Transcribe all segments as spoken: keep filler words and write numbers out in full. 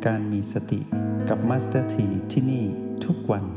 การมีสติกับมาสเตอร์ทีที่นี่ทุกวัน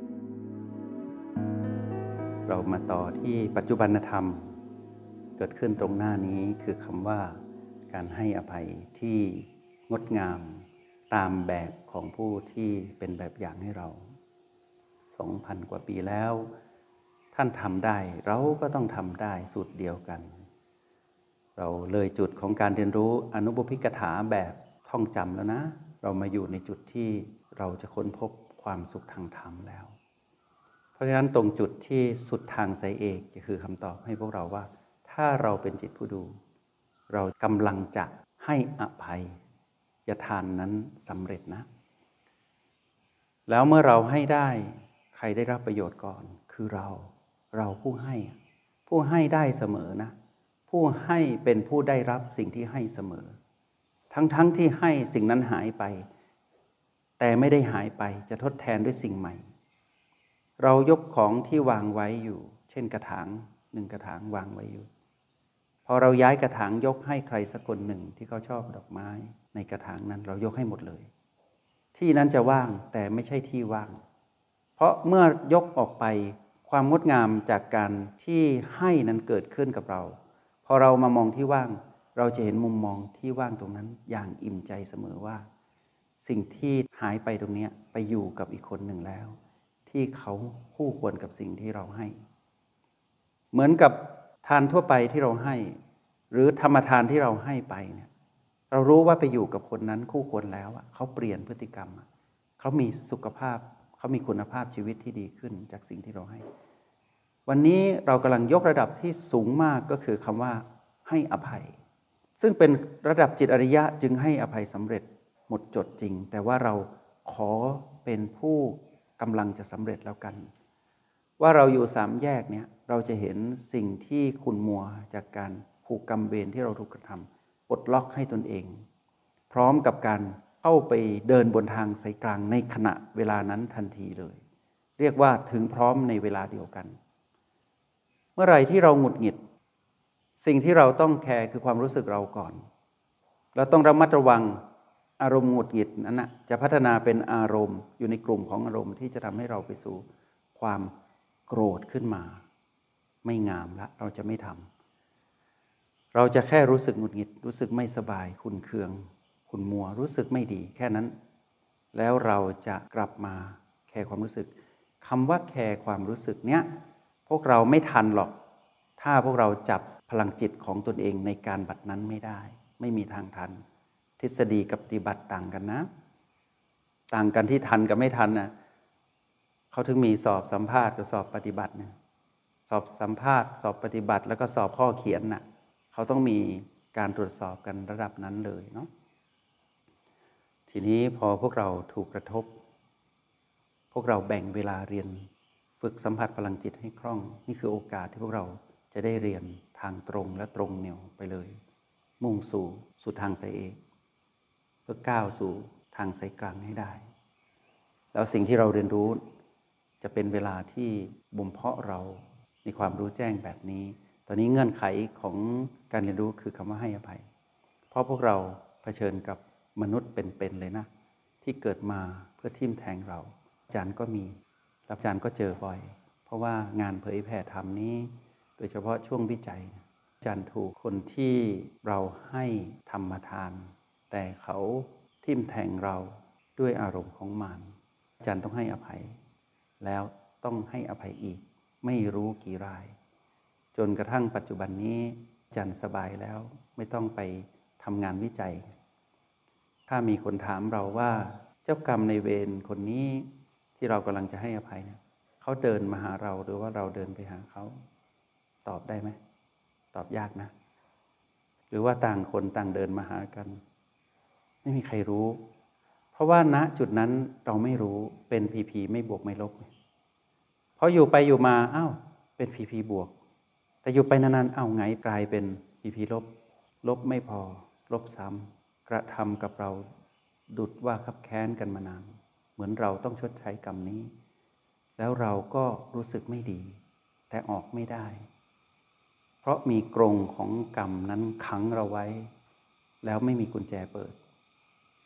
เรามาต่อที่ปัจจุบันธรรมเกิดขึ้นตรงหน้านี้คือคำว่าการให้อภัยที่งดงามตามแบบของผู้ที่เป็นแบบอย่างให้เรา สองพัน กว่าปีแล้วท่านทำได้เราก็ต้องทำได้สูตรเดียวกันเราเลยจุดของการเรียนรู้อนุบุพกถาแบบท่องจำแล้วนะเรามาอยู่ในจุดที่เราจะค้นพบความสุขทางธรรมแล้วเพราะฉะนั้นตรงจุดที่สุดทางสายเอกจะคือคำตอบให้พวกเราว่าถ้าเราเป็นจิตผู้ดูเรากำลังจะให้อภัยยทานนั้นสำเร็จนะแล้วเมื่อเราให้ได้ใครได้รับประโยชน์ก่อนคือเราเราผู้ให้ผู้ให้ได้เสมอนะผู้ให้เป็นผู้ได้รับสิ่งที่ให้เสมอทั้งๆ ท, ที่ให้สิ่งนั้นหายไปแต่ไม่ได้หายไปจะทดแทนด้วยสิ่งใหม่เรายกของที่วางไว้อยู่เช่นกระถางหนึ่งกระถางวางไว้อยู่พอเราย้ายกระถางยกให้ใครสักคนหนึ่งที่เขาชอบดอกไม้ในกระถางนั้นเรายกให้หมดเลยที่นั้นจะว่างแต่ไม่ใช่ที่ว่างเพราะเมื่อยกออกไปความงดงามจากการที่ให้นั้นเกิดขึ้นกับเราพอเรามามองที่ว่างเราจะเห็นมุมมองที่ว่างตรงนั้นอย่างอิ่มใจเสมอว่าสิ่งที่หายไปตรงนี้ไปอยู่กับอีกคนหนึ่งแล้วที่เขาคู่ควรกับสิ่งที่เราให้เหมือนกับทานทั่วไปที่เราให้หรือธรรมทานที่เราให้ไปเนี่ยเรารู้ว่าไปอยู่กับคนนั้นคู่ควรแล้วเขาเปลี่ยนพฤติกรรมเขามีสุขภาพเขามีคุณภาพชีวิตที่ดีขึ้นจากสิ่งที่เราให้วันนี้เรากำลังยกระดับที่สูงมากก็คือคำว่าให้อภัยซึ่งเป็นระดับจิตอริยะจึงให้อภัยสำเร็จหมดจดจริงแต่ว่าเราขอเป็นผู้กำลังจะสำเร็จแล้วกันว่าเราอยู่สามแยกเนี่ยเราจะเห็นสิ่งที่ขุ่นมัวจากการผูกกรรมเวรที่เราถูกกระทำปลดล็อกให้ตนเองพร้อมกับการเข้าไปเดินบนทางสายกลางในขณะเวลานั้นทันทีเลยเรียกว่าถึงพร้อมในเวลาเดียวกันเมื่อไหร่ที่เราหงุดหงิดสิ่งที่เราต้องแคร์คือความรู้สึกเราก่อนเราต้องระมัดระวังอารมณ์หงุดหงิดนั้นนะจะพัฒนาเป็นอารมณ์อยู่ในกลุ่มของอารมณ์ที่จะทำให้เราไปสู่ความโกรธขึ้นมาไม่งามละเราจะไม่ทำเราจะแค่รู้สึกหงุดหงิดรู้สึกไม่สบายขุ่นเคืองขุ่นมัวรู้สึกไม่ดีแค่นั้นแล้วเราจะกลับมาแคร์ความรู้สึกคำว่าแคร์ความรู้สึกเนี้ยพวกเราไม่ทันหรอกถ้าพวกเราจับพลังจิตของตนเองในการบัดนั้นไม่ได้ไม่มีทางทันทฤษฎีกับปฏิบัติต่างกันนะต่างกันที่ทันกับไม่ทันนะเขาถึงมีสอบสัมภาษณ์กับสอบปฏิบัติเนี่ยสอบสัมภาษณ์สอบปฏิบัติแล้วก็สอบข้อเขียนน่ะเขาต้องมีการตรวจสอบกันระดับนั้นเลยเนาะทีนี้พอพวกเราถูกกระทบพวกเราแบ่งเวลาเรียนฝึกสัมผัสพลังจิตให้คล่องนี่คือโอกาสที่พวกเราจะได้เรียนทางตรงและตรงเหนี่ยวไปเลยมุ่งสู่สู่ทางสายเอกเพื่อก้าวสู่ทางสายกลางให้ได้แล้วสิ่งที่เราเรียนรู้จะเป็นเวลาที่บ่มเพาะเราในความรู้แจ้งแบบนี้ตอนนี้เงื่อนไขของการเรียนรู้คือคำว่าให้อภัยเพราะพวกเราเผชิญกับมนุษย์เป็นๆเลยนะที่เกิดมาเพื่อทิ่มแทงเราอาจารย์ก็มีอาจารย์ก็เจอบ่อยเพราะว่างานเผยแผ่ธรรมนี้โดยเฉพาะช่วงวิจัยอาจารย์ถูกคนที่เราให้ธรรมทานแต่เขาทิ่มแทงเราด้วยอารมณ์ของมารอาจารย์ต้องให้อภัยแล้วต้องให้อภัยอีกไม่รู้กี่รายจนกระทั่งปัจจุบันนี้อาจารย์สบายแล้วไม่ต้องไปทำงานวิจัยถ้ามีคนถามเราว่าเจ้ากรรมในเวรคนนี้ที่เรากำลังจะให้อภัยเนี่ยเขาเดินมาหาเราหรือว่าเราเดินไปหาเขาตอบได้ไหมตอบยากนะหรือว่าต่างคนต่างเดินมาหากันไม่มีใครรู้เพราะว่าณจุดนั้นเราไม่รู้เป็นพีพีไม่บวกไม่ลบพออยู่ไปอยู่มาอ้าวเป็นพีพีบวกแต่อยู่ไปนานๆอ้าวไงกลายเป็นพีพีลบลบไม่พอลบซ้ำกระทำกับเราดุจว่าคับแค้นกันมานานเหมือนเราต้องชดใช้กรรมนี้แล้วเราก็รู้สึกไม่ดีแต่ออกไม่ได้เพราะมีกรงของกรรมนั้นขังเราไว้แล้วไม่มีกุญแจเปิด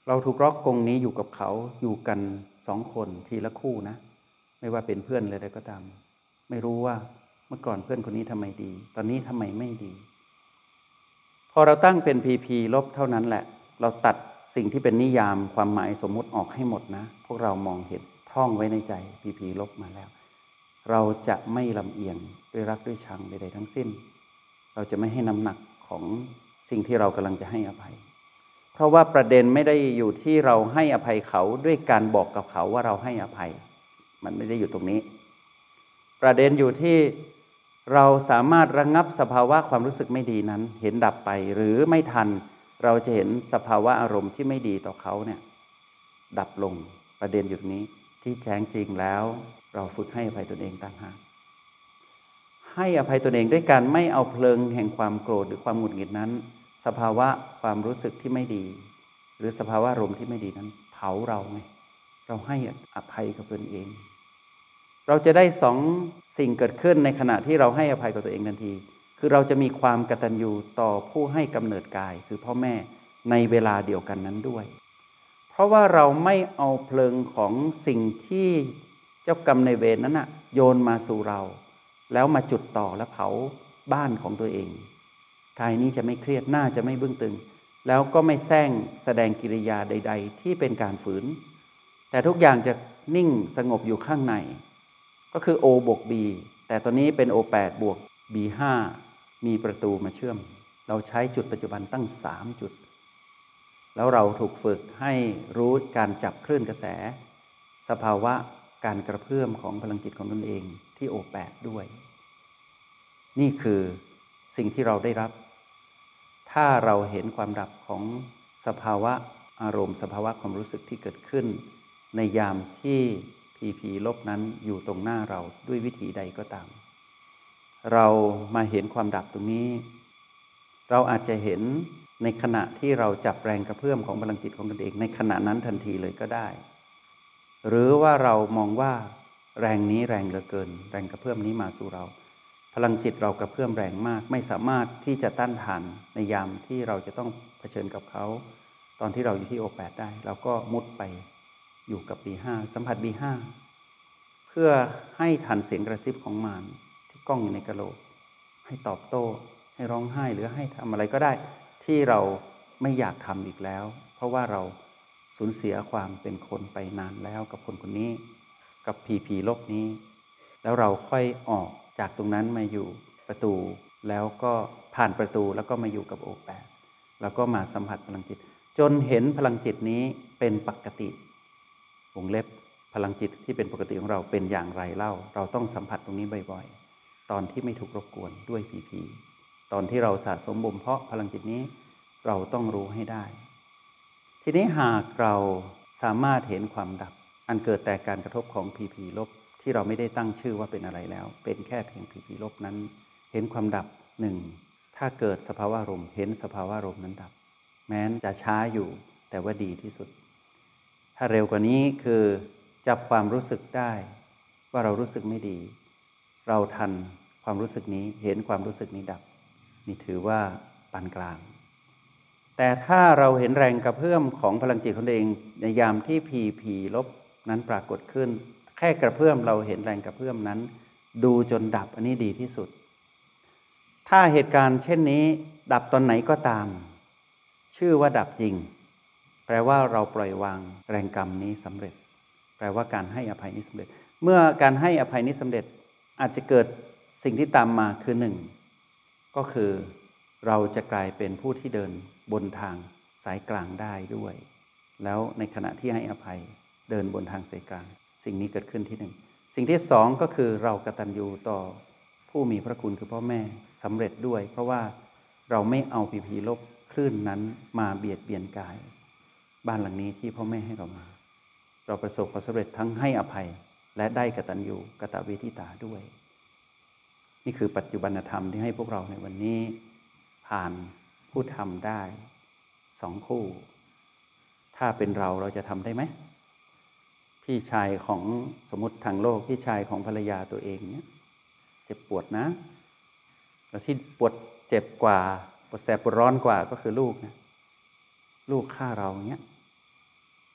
เราถูกล็อกกรงนี้อยู่กับเขาอยู่กันสองคนทีละคู่นะไม่ว่าเป็นเพื่อนอะไรก็ตามไม่รู้ว่าเมื่อก่อนเพื่อนคนนี้ทำไมดีตอนนี้ทำไมไม่ดีพอเราตั้งเป็นพีพีลบเท่านั้นแหละเราตัดสิ่งที่เป็นนิยามความหมายสมมุติออกให้หมดนะพวกเรามองเห็นท่องไว้ในใจพีพีลบมาแล้วเราจะไม่ลำเอียงด้วยรักด้วยชังใดๆทั้งสิ้นเราจะไม่ให้น้ำหนักของสิ่งที่เรากำลังจะให้อภัยเพราะว่าประเด็นไม่ได้อยู่ที่เราให้อภัยเขาด้วยการบอกกับเขาว่าเราให้อภัยมันไม่ได้อยู่ตรงนี้ประเด็นอยู่ที่เราสามารถระงับสภาวะความรู้สึกไม่ดีนั้นเห็นดับไปหรือไม่ทันเราจะเห็นสภาวะอารมณ์ที่ไม่ดีต่อเขาเนี่ยดับลงประเด็นอยู่ตรงนี้ที่แท้จริงแล้วเราฝึกให้อภัยตนเองต่างหากให้อภัยตนเองด้วยการไม่เอาเพลิงแห่งความโกรธหรือความหงุดหงิดนั้นสภาวะความรู้สึกที่ไม่ดีหรือสภาวะอารมณ์ที่ไม่ดีนั้นเผาเราไงเราให้อภัยกับตนเองเราจะได้สองสิ่งเกิดขึ้นในขณะที่เราให้อภัยกับตัวเองทันทีคือเราจะมีความกตัญญูต่อผู้ให้กำเนิดกายคือพ่อแม่ในเวลาเดียวกันนั้นด้วยเพราะว่าเราไม่เอาเพลิงของสิ่งที่เจ้ากรรมในเวรนั้นนะโยนมาสู่เราแล้วมาจุดต่อและเผาบ้านของตัวเองกายนี้จะไม่เครียดหน้าจะไม่บึ้งตึงแล้วก็ไม่แซงแสดงกิริยาใดๆที่เป็นการฝืนแต่ทุกอย่างจะนิ่งสงบอยู่ข้างในก็คือ O บวก B แต่ตอนนี้เป็น โอ แปด บวก บี ห้า มีประตูมาเชื่อมเราใช้จุดปัจจุบันตั้งสามจุดแล้วเราถูกฝึกให้รู้การจับคลื่นกระแสสภาวะการกระเพื่อมของพลังจิตของตนเองที่ โอ แปด ด้วยนี่คือสิ่งที่เราได้รับถ้าเราเห็นความดับของสภาวะอารมณ์สภาวะความรู้สึกที่เกิดขึ้นในยามที่พีพีลบนั้นอยู่ตรงหน้าเราด้วยวิธีใดก็ตามเรามาเห็นความดับตรงนี้เราอาจจะเห็นในขณะที่เราจับแรงกระเพื่อมของพลังจิตของตนเองในขณะนั้นทันทีเลยก็ได้หรือว่าเรามองว่าแรงนี้แรงเหลือเกินแรงกระเพื่อมนี้มาสู่เราพลังจิตเรากระเพื่อมแรงมากไม่สามารถที่จะต้านทานในยามที่เราจะต้องเผชิญกับเขาตอนที่เราอยู่ที่ โอ แปด ได้เราก็มุดไปอยู่กับ บี ห้า สัมผัส บี ห้า เพื่อให้ทันเสียงกระซิบของมารที่ก้องอยู่ในกะโหลกให้ตอบโต้ให้ร้องไห้หรือให้ทำอะไรก็ได้ที่เราไม่อยากทำอีกแล้วเพราะว่าเราสูญเสียความเป็นคนไปนานแล้วกับคนคนนี้กับพีพีโลกนี้แล้วเราค่อยออกจากตรงนั้นมาอยู่ประตูแล้วก็ผ่านประตูแล้วก็มาอยู่กับโอแปดแล้วก็มาสัมผัสพลังจิตจนเห็นพลังจิตนี้เป็นปกติวงเล็บพลังจิตที่เป็นปกติของเราเป็นอย่างไรเล่าเราต้องสัมผัสตรงนี้บ่อยๆตอนที่ไม่ถูกรบกวนด้วยพีพีตอนที่เราสะสมบ่มเพาะพลังจิตนี้เราต้องรู้ให้ได้ทีนี้หากเราสามารถเห็นความดับอันเกิดแต่การกระทบของพีพีลบที่เราไม่ได้ตั้งชื่อว่าเป็นอะไรแล้วเป็นแค่เพียงพีพีลบนั้นเห็นความดับหนึ่งถ้าเกิดสภาวะอารมณ์เห็นสภาวะอารมณ์นั้นดับแม้นจะช้าอยู่แต่ว่าดีที่สุดถ้าเร็วกว่านี้คือจับความรู้สึกได้ว่าเรารู้สึกไม่ดีเราทันความรู้สึกนี้เห็นความรู้สึกนี้ดับนี่ถือว่าปานกลางแต่ถ้าเราเห็นแรงกระเพื่อมของพลังจิตของตัวเองในยามที่พีพีลบนั้นปรากฏขึ้นแค่กระเพื่อมเราเห็นแรงกระเพื่อมนั้นดูจนดับอันนี้ดีที่สุดถ้าเหตุการณ์เช่นนี้ดับตอนไหนก็ตามชื่อว่าดับจริงแปลว่าเราปล่อยวางแรงกรรมนี้สำเร็จแปลว่าการให้อภัยนี้สำเร็จเมื่อการให้อภัยนี้สำเร็จอาจจะเกิดสิ่งที่ตามมาคือหนึ่งก็คือเราจะกลายเป็นผู้ที่เดินบนทางสายกลางได้ด้วยแล้วในขณะที่ให้อภัยเดินบนทางสายกลางสิ่งนี้เกิดขึ้นที่หนึ่งสิ่งที่สองก็คือเรากตัญญูต่อผู้มีพระคุณคือพ่อแม่สำเร็จด้วยเพราะว่าเราไม่เอาพีพีลบคลื่นนั้นมาเบียดเบียนกายบ้านหลังนี้ที่พ่อแม่ให้เรามาเราประสบความสำเร็จทั้งให้อภัยและได้กตัญญูกตเวทิตาด้วยนี่คือปัจจุบันธรรมที่ให้พวกเราในวันนี้ผ่านผู้ทำได้สองคู่ถ้าเป็นเราเราจะทำได้ไหมพี่ชายของสมมติทางโลกพี่ชายของภรรยาตัวเองเนี่ยเจ็บปวดนะแล้วที่ปวดเจ็บกว่าปวดแสบปวดร้อนกว่าก็คือลูกนะลูกฆ่าเราเนี่ย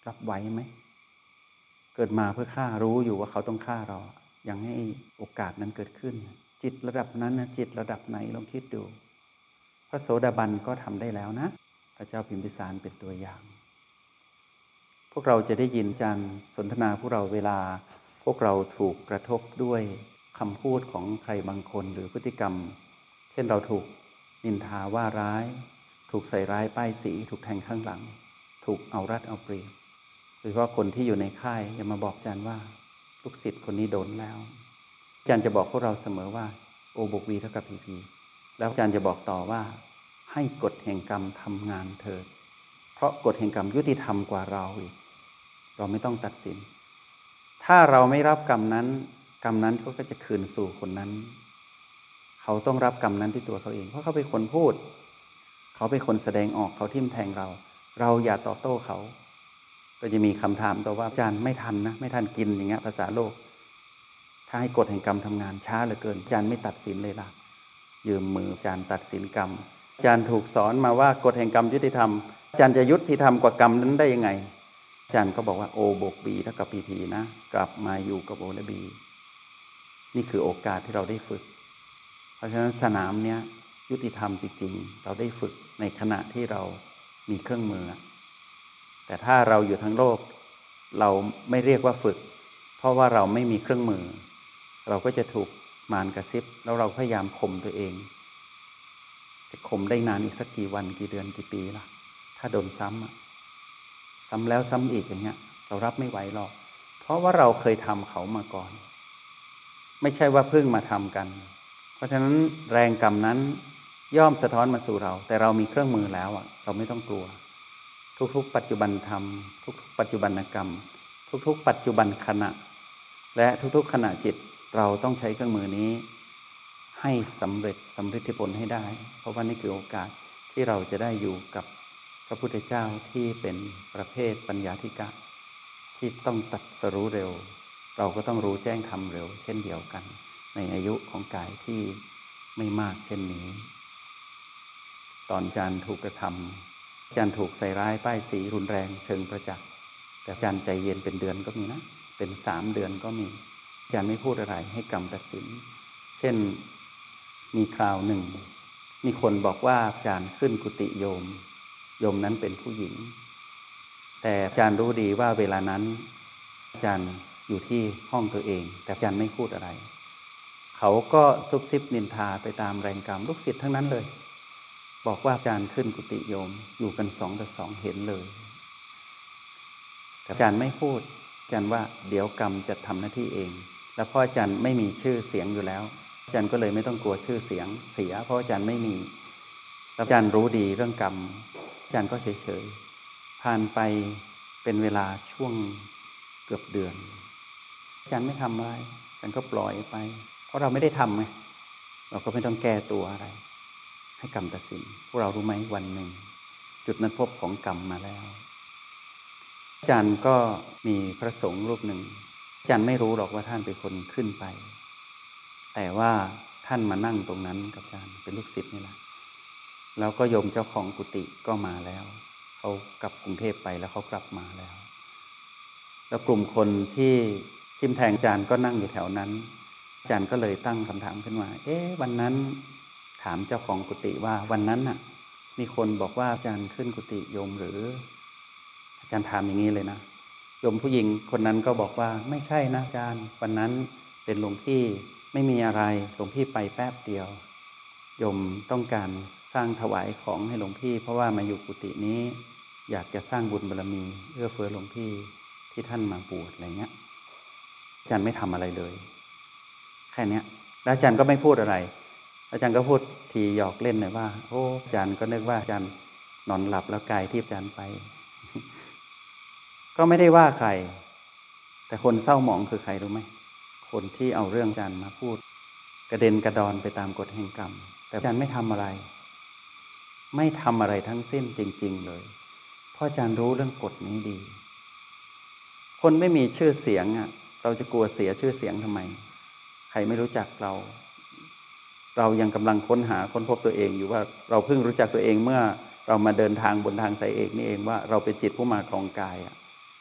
รับไหวไหมเกิดมาเพื่อฆ่ารู้อยู่ว่าเขาต้องฆ่าเรายังให้โอกาสนั้นเกิดขึ้นจิตระดับนั้นนะจิตระดับไหนลองคิดดูพระโสดาบันก็ทำได้แล้วนะพระเจ้าพิมพิสารเป็นตัวอย่างพวกเราจะได้ยินอาจารย์สนทนาพวกเราเวลาพวกเราถูกกระทบด้วยคำพูดของใครบางคนหรือพฤติกรรมเช่นเราถูกนินทาว่าร้ายถูกใส่ร้ายป้ายสีถูกแทงข้างหลังถูกเอารัดเอาเปรียบหรือว่าคนที่อยู่ในค่ายจะมาบอกอาจารย์ว่าลูกศิษย์คนนี้โดนแล้วอาจารย์จะบอกพวกเราเสมอว่าโอบวกวีเท่ากับพีพีแล้วอาจารย์จะบอกต่อว่าให้กฎแห่งกรรมทำงานเถิดเพราะกฎแห่งกรรมยุติธรรมกว่าเราอีกเราไม่ต้องตัดสินถ้าเราไม่รับกรรมนั้นกรรมนั้นก็จะคืนสู่คนนั้นเขาต้องรับกรรมนั้นที่ตัวเขาเองเพราะเขาเป็นคนพูดเขาเป็นคนแสดงออกเขาทิ่มแทงเราเราอย่าตอบโต้เขาก็จะมีคำถามต่อว่าอาจารย์ไม่ทันนะไม่ทันกินอย่างเงี้ยภาษาโลกถ้าให้กฎแห่งกรรมทำงานช้าเหลือเกินอาจารย์ไม่ตัดสินเลยล่ะยืมมืออาจารย์ตัดสินกรรมอาจารย์ถูกสอนมาว่ากฎแห่งกรรมยุติธรรมอาจารย์จะยุติธรรมกว่ากรรมนั้นได้ยังไงอาจารย์ก็บอกว่าโอบวกบีเท่ากับพีพีนะกลับมาอยู่กับโอและบีนี่คือโอกาสที่เราได้ฝึกเพราะฉะนั้นสนามเนี้ยยุติธรรมจริงๆเราได้ฝึกในขณะที่เรามีเครื่องมือแต่ถ้าเราอยู่ทั้งโลกเราไม่เรียกว่าฝึกเพราะว่าเราไม่มีเครื่องมือเราก็จะถูกมารกระซิบแล้วเราพยายามข่มตัวเองจะข่มได้นานอีกสักกี่วันกี่เดือนกี่ปีล่ะถ้าโดนซ้ำอะซ้ำแล้วซ้ำอีกอย่างเงี้ยเรารับไม่ไหวหรอกเพราะว่าเราเคยทำเขามาก่อนไม่ใช่ว่าเพิ่งมาทำกันเพราะฉะนั้นแรงกรรมนั้นย่อมสะท้อนมาสู่เราแต่เรามีเครื่องมือแล้วอ่ะเราไม่ต้องกลัวทุกๆปัจจุบันธรรมทุกๆปัจจุบันกรรมทุกๆปัจจุบันขณะและทุกๆขณะจิตเราต้องใช้เครื่องมือนี้ให้สำเร็จสำเร็จผลให้ได้เพราะว่านี่คือโอกาสที่เราจะได้อยู่กับพระพุทธเจ้าที่เป็นประเภทปัญญาธิกะที่ต้องตรัสรู้เร็วเราก็ต้องรู้แจ้งธรรมเร็วเช่นเดียวกันในอายุของกายที่ไม่มากเช่นนี้ตอนอาจารย์ถูกกระทำอาจารย์ถูกใส่ร้ายป้ายสีรุนแรงเชิงประจักษ์แต่อาจารย์ใจเย็นเป็นเดือนก็มีนะเป็นสามเดือนก็มีอาจารย์ไม่พูดอะไรให้กรรมตัดสินเช่นมีคราวหนึ่งมีคนบอกว่าอาจารย์ขึ้นกุฏิโยมโยมนั้นเป็นผู้หญิงแต่อาจารย์รู้ดีว่าเวลานั้นอาจารย์อยู่ที่ห้องตัวเองแต่อาจารย์ไม่พูดอะไรเขาก็ซุบซิบนินทาไปตามแรงกรรมลูกศิษย์ทั้งนั้นเลยบอกว่าอาจารย์ขึ้นกุฏิโยมอยู่กันสองต่อสองเห็นเลยแต่อาจารย์ไม่พูดอาจารย์ว่าเดี๋ยวกรรมจะทำหน้าที่เองแล้วเพราะอาจารย์ไม่มีชื่อเสียงอยู่แล้วอาจารย์ก็เลยไม่ต้องกลัวชื่อเสียงเสียเพราะอาจารย์ไม่มีอาจารย์รู้ดีเรื่องกรรมอาจารย์ก็เฉยๆผ่านไปเป็นเวลาช่วงเกือบเดือนอาจารย์ไม่ทำอะไรอาจารย์ก็ปล่อยไปเพราะเราไม่ได้ทำไงเราก็ไม่ต้องแก้ตัวอะไรให้กรรมตัดสินพวกเรารู้ไหมวันหนึ่งจุดนัดพบของกรรมมาแล้วอาจารย์ก็มีพระสงฆ์รูปหนึ่งอาจารย์ไม่รู้หรอกว่าท่านเป็นคนขึ้นไปแต่ว่าท่านมานั่งตรงนั้นกับอาจารย์เป็นลูกศิษย์นี่แหละแล้วก็โยมเจ้าของกุฏิก็มาแล้วเขากลับกรุงเทพไปแล้วเขากลับมาแล้วแล้วกลุ่มคนที่ทิ่มแทงอาจารย์ก็นั่งอยู่แถวนั้นอาจารย์ก็เลยตั้งคำถามขึ้นมาเอ๊ะวันนั้นถามเจ้าของกุฏิว่าวันนั้นน่ะมีคนบอกว่าอาจารย์ขึ้นกุฏิโยมหรืออาจารย์ถามอย่างนี้เลยนะโยมผู้หญิงคนนั้นก็บอกว่าไม่ใช่นะอาจารย์วันนั้นเป็นหลวงพี่ไม่มีอะไรหลวงพี่ไปแป๊บเดียวโยมต้องการสร้างถวายของให้หลวงพี่เพราะว่ามาอยู่กุฏินี้อยากจะสร้างบุญบารมีเอื้อเฟื้อหลวงพี่ที่ท่านมาบวชอะไรเงี้ยอาจารย์ไม่ทำอะไรเลยแค่นี้แล้วอาจารย์ก็ไม่พูดอะไรอาจารย์ก็พูดทีหยอกเล่นหน่อยว่าโอ้อาจารย์ก็นึกว่าอาจารย์นอนหลับแล้วกายที่อาจารย์ไป ก็ไม่ได้ว่าใครแต่คนเศร้าหมองคือใครรู้ไหมคนที่เอาเรื่องอาจารย์มาพูดกระเด็นกระดอนไปตามกฎแห่งกรรมแต่อาจารย์ไม่ทำอะไรไม่ทำอะไรทั้งสิ้นจริงๆเลยเพราะอาจารย์รู้เรื่องกฎนี้ดีคนไม่มีชื่อเสียงอ่ะเราจะกลัวเสียชื่อเสียงทำไมใครไม่รู้จักเราเรายังกำลังค้นหาค้นพบตัวเองอยู่ว่าเราเพิ่งรู้จักตัวเองเมื่อเรามาเดินทางบนทางสายเอกนี่เองว่าเราเป็นจิตผู้มาครองกายอ่ะ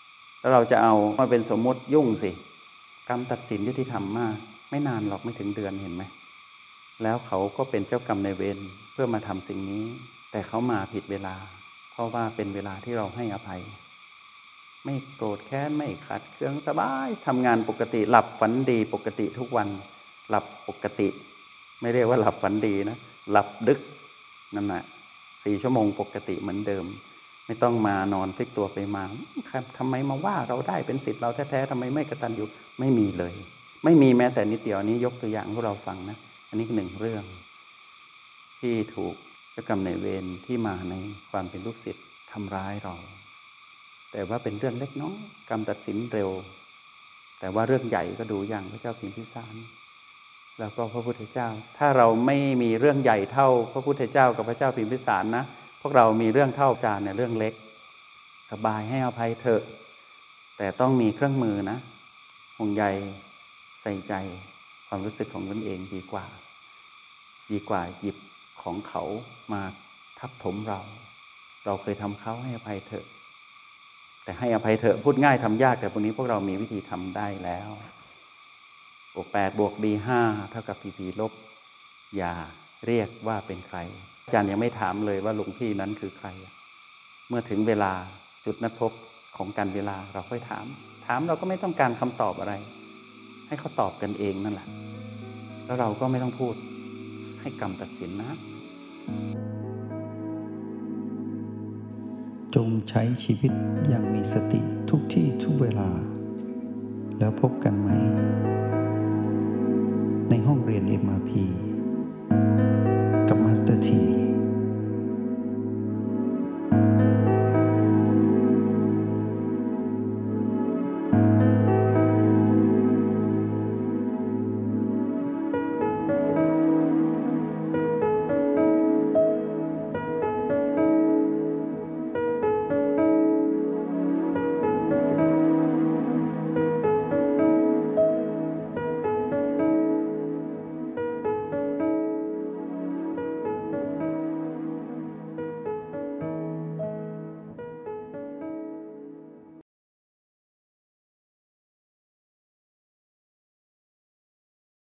แล้วเราจะเอามาเป็นสมมติยุ่งสิกรรมตัดสินยุติธรรมมากไม่นานหรอกไม่ถึงเดือนเห็นไหมแล้วเขาก็เป็นเจ้ากรรมนายเวรเพื่อมาทำสิ่งนี้แต่เขามาผิดเวลาเพราะว่าเป็นเวลาที่เราให้อภัยไม่โกรธแค้นไม่ขัดเคืองสบายทำงานปกติหลับฝันดีปกติทุกวันหลับปกติไม่เรียกว่าหลับฝันดีนะหลับดึกนั่นแหละสี่ชั่วโมงปกติเหมือนเดิมไม่ต้องมานอนพลิกตัวไปมาทำไมมาว่าเราได้เป็นสิทธิ์เราแท้ๆทำไมไม่กตัญญูไม่มีเลยไม่มีแม้แต่นิดเดียวนี้ยกตัวอย่างให้เราฟังนะอันนี้หนึ่งเรื่องที่ถูกเจ้ากรรมนายเวรที่มาในความเป็นลูกศิษย์ทำร้ายเราแต่ว่าเป็นเรื่องเล็กน้อยกรรมตัดสินเร็วแต่ว่าเรื่องใหญ่ก็ดูอย่างพระเจ้าพิมพิสารแล้วก็พระพุทธเจ้าถ้าเราไม่มีเรื่องใหญ่เท่าพระพุทธเจ้ากับพระเจ้าพิมพิสารนะพวกเรามีเรื่องเท่าจานเนี่ยเรื่องเล็กสบายให้อภัยเถอะแต่ต้องมีเครื่องมือนะห่วงใยใส่ใจความรู้สึกของตนเองดีกว่าดีกว่าหยิบของเขามาทับถมเราเราเคยทำเขาให้อภัยเถอะแต่ให้อภัยเถอะพูดง่ายทำยากแต่วันนี้พวกเรามีวิธีทำได้แล้วบวกแปดบวกบีห้าเท่ากับพีพีลบอย่าเรียกว่าเป็นใครอาจารย์ยังไม่ถามเลยว่าหลวงพี่นั้นคือใครเมื่อถึงเวลาจุดนัดพบของการเวลาเราค่อยถามถามเราก็ไม่ต้องการคำตอบอะไรให้เขาตอบกันเองนั่นแหละแล้วเราก็ไม่ต้องพูดให้กรรมตัดสินนะจงใช้ชีวิตอย่างมีสติทุกที่ทุกเวลาแล้วพบกันไหมในห้องเรียน เอ็ม อาร์ พี กับมาสเตอร์ที